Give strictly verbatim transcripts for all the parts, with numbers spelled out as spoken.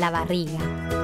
la barriga.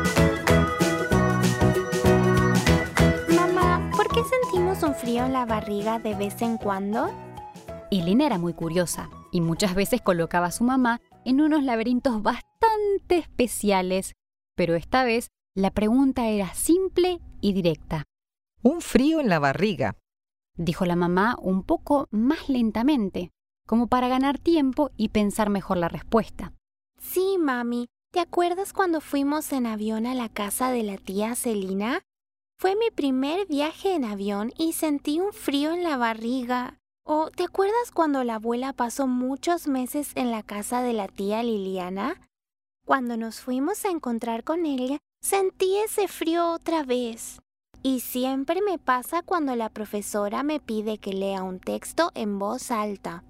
Mamá, ¿por qué sentimos un frío en la barriga de vez en cuando? Elena era muy curiosa y muchas veces colocaba a su mamá en unos laberintos bastante especiales, pero esta vez la pregunta era simple y directa. Un frío en la barriga, dijo la mamá un poco más lentamente, como para ganar tiempo y pensar mejor la respuesta. Sí, mami. ¿Te acuerdas cuando fuimos en avión a la casa de la tía Celina? Fue mi primer viaje en avión y sentí un frío en la barriga. ¿O te acuerdas cuando la abuela pasó muchos meses en la casa de la tía Liliana? Cuando nos fuimos a encontrar con ella, sentí ese frío otra vez. Y siempre me pasa cuando la profesora me pide que lea un texto en voz alta.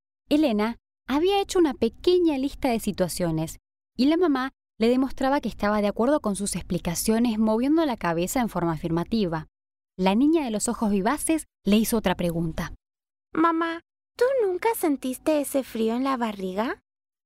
Elena había hecho una pequeña lista de situaciones y la mamá le demostraba que estaba de acuerdo con sus explicaciones moviendo la cabeza en forma afirmativa. La niña de los ojos vivaces le hizo otra pregunta. Mamá, ¿tú nunca sentiste ese frío en la barriga?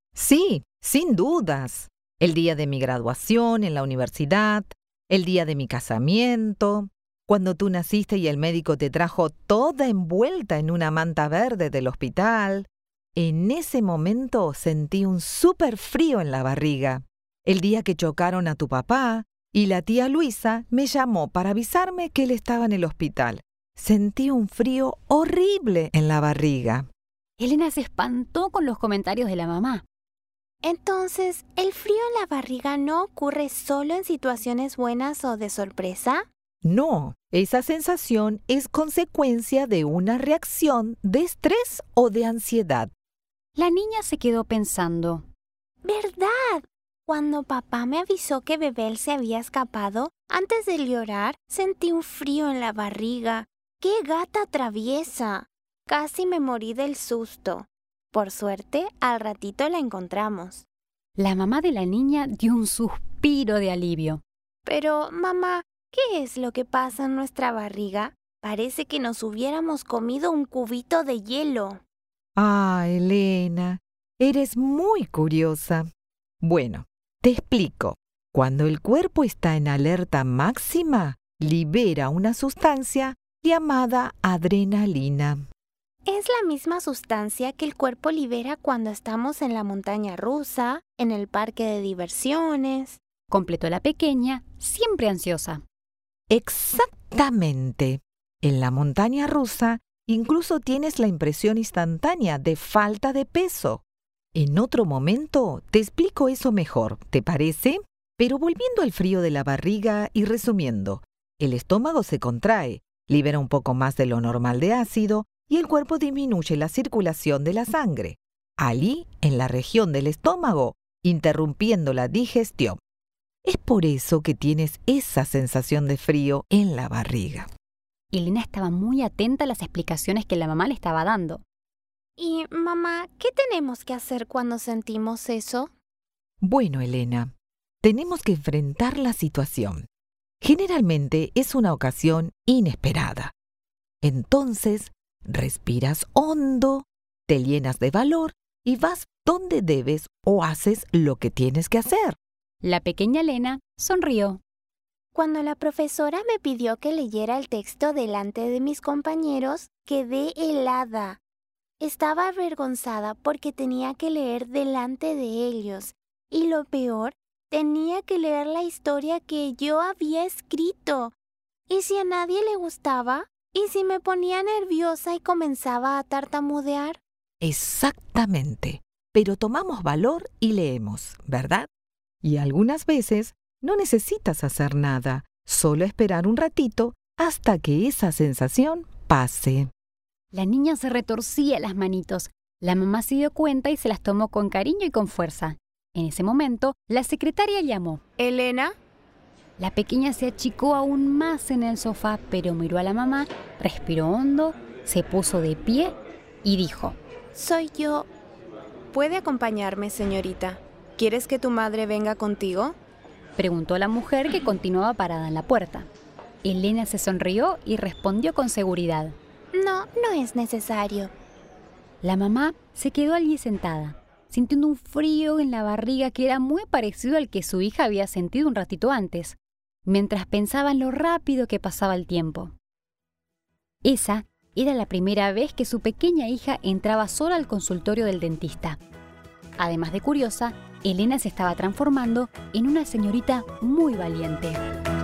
sí, sin dudas. El día de mi graduación en la universidad, el día de mi casamiento, cuando tú naciste y el médico te trajo toda envuelta en una manta verde del hospital. En ese momento sentí un súper frío en la barriga. El día que chocaron a tu papá y la tía Luisa me llamó para avisarme que él estaba en el hospital. Sentí un frío horrible en la barriga. Elena se espantó con los comentarios de la mamá. Entonces, ¿el frío en la barriga no ocurre solo en situaciones buenas o de sorpresa? No, esa sensación es consecuencia de una reacción de estrés o de ansiedad. La niña se quedó pensando. ¿Verdad? Cuando papá me avisó que Bebel se había escapado, antes de llorar, sentí un frío en la barriga. ¡Qué gata traviesa! Casi me morí del susto. Por suerte, al ratito la encontramos. La mamá de la niña dio un suspiro de alivio. Pero, mamá, ¿qué es lo que pasa en nuestra barriga? Parece que nos hubiéramos comido un cubito de hielo. Ah, Elena, eres muy curiosa. Bueno, te explico. Cuando el cuerpo está en alerta máxima, libera una sustancia llamada adrenalina. Es la misma sustancia que el cuerpo libera cuando estamos en la montaña rusa, en el parque de diversiones. Completó la pequeña, siempre ansiosa. Exactamente. En la montaña rusa incluso tienes la impresión instantánea de falta de peso. En otro momento te explico eso mejor, ¿te parece? Pero volviendo al frío de la barriga y resumiendo, el estómago se contrae, libera un poco más de lo normal de ácido y el cuerpo disminuye la circulación de la sangre. Allí, en la región del estómago, interrumpiendo la digestión. Es por eso que tienes esa sensación de frío en la barriga. Elena estaba muy atenta a las explicaciones que la mamá le estaba dando. Y, mamá, ¿qué tenemos que hacer cuando sentimos eso? Bueno, Elena, tenemos que enfrentar la situación. Generalmente es una ocasión inesperada. Entonces, respiras hondo, te llenas de valor y vas donde debes o haces lo que tienes que hacer. La pequeña Elena sonrió. Cuando la profesora me pidió que leyera el texto delante de mis compañeros, quedé helada. Estaba avergonzada porque tenía que leer delante de ellos. Y lo peor, tenía que leer la historia que yo había escrito. ¿Y si a nadie le gustaba? ¿Y si me ponía nerviosa y comenzaba a tartamudear? Exactamente. Pero tomamos valor y leemos, ¿verdad? Y algunas veces no necesitas hacer nada, solo esperar un ratito hasta que esa sensación pase. La niña se retorcía las manitos. La mamá se dio cuenta y se las tomó con cariño y con fuerza. En ese momento, la secretaria llamó. ¿Elena? La pequeña se achicó aún más en el sofá, pero miró a la mamá, respiró hondo, se puso de pie y dijo: Soy yo. ¿Puede acompañarme, señorita? ¿Quieres que tu madre venga contigo? Preguntó la mujer que continuaba parada en la puerta. Elena se sonrió y respondió con seguridad: No, no es necesario. La mamá se quedó allí sentada. sintiendo un frío en la barriga que era muy parecido al que su hija había sentido un ratito antes, mientras pensaba en lo rápido que pasaba el tiempo. Esa era la primera vez que su pequeña hija entraba sola al consultorio del dentista. Además de curiosa, Elena se estaba transformando en una señorita muy valiente.